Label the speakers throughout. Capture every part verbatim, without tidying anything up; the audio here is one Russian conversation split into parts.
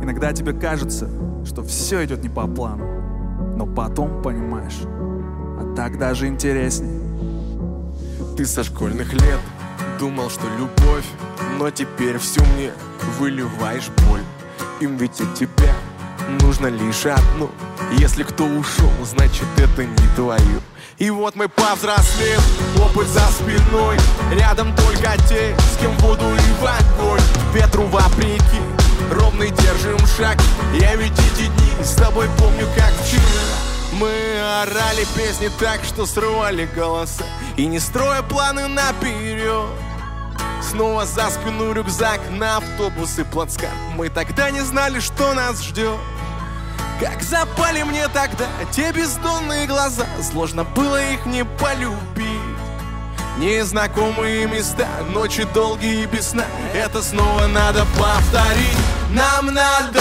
Speaker 1: Иногда тебе кажется, что все идет не по плану, но потом понимаешь, а так даже интереснее.
Speaker 2: Ты со школьных лет думал, что любовь, но теперь всю мне выливаешь боль. Им ведь от тебя нужно лишь одно. Если кто ушел, значит это не твое. И вот мы повзрослел, опыт за спиной. Рядом только те, с кем в воду и в огонь. Ветру вопреки, ровный держим шаг. Я ведь эти дни с тобой помню как вчера. Мы орали песни так, что срывали голоса, и не строя планы наперед. Снова за спину рюкзак, на автобус и плацкарт. Мы тогда не знали, что нас ждет. Как запали мне тогда те бездонные глаза, сложно было их не полюбить. Незнакомые места, ночи долгие и без сна. Это снова надо повторить. Нам надо.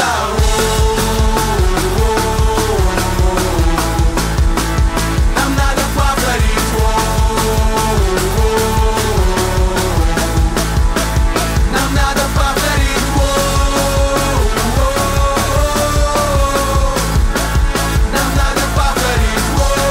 Speaker 2: Нам надо повторить. Нам надо повторить. Нам надо повторить.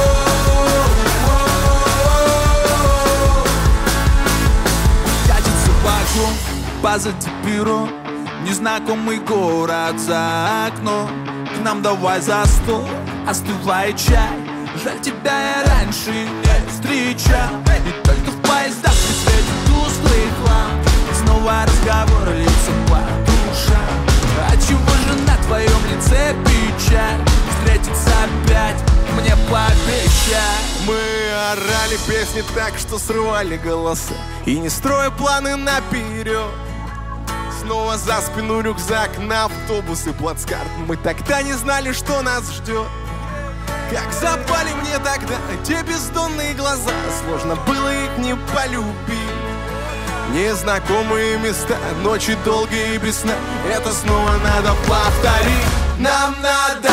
Speaker 1: Катится вагон, позади перрон, незнакомый город за окном. К нам давай за стол, остывает чай. Жаль, тебя я раньше не встречал. И только в поездах не светит тусклый хлам. Снова разговор, лица по душам. Отчего же на твоем лице печаль? Встретиться опять мне пообещай.
Speaker 2: Мы орали песни так, что срывали голоса, и не строя планы наперед. Снова за спину рюкзак, на автобус и плацкарт. Мы тогда не знали, что нас ждет. Как запали мне тогда те бездонные глаза, сложно было их не полюбить. Незнакомые места, ночи долгие и без сна. Это снова надо повторить. Нам надо.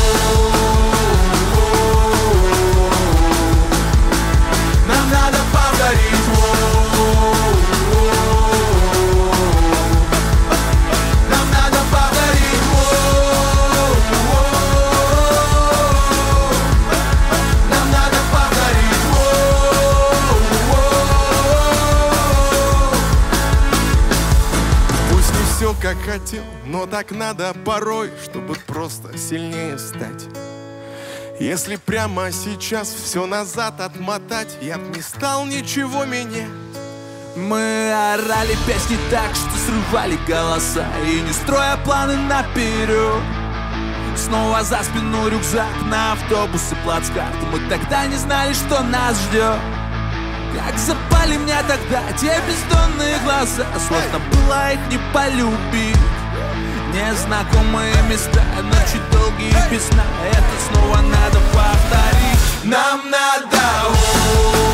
Speaker 2: Нам надо повторить. Нам надо повторить. Нам надо повторить. Пусть не все как хотел, но так надо порой, чтобы просто сильнее стать. Если прямо сейчас все назад отмотать, я б не стал ничего менять.
Speaker 1: Мы орали песни так, что срывали голоса, и не строя планы наперед. Снова за спину рюкзак, на автобус и плацкарт. Мы тогда не знали, что нас ждет. Как запали мне тогда те бездонные глаза, сложно было их не полюбить. Незнакомые места, ночи долгие и без сна. Это снова надо повторить.
Speaker 2: Нам надо.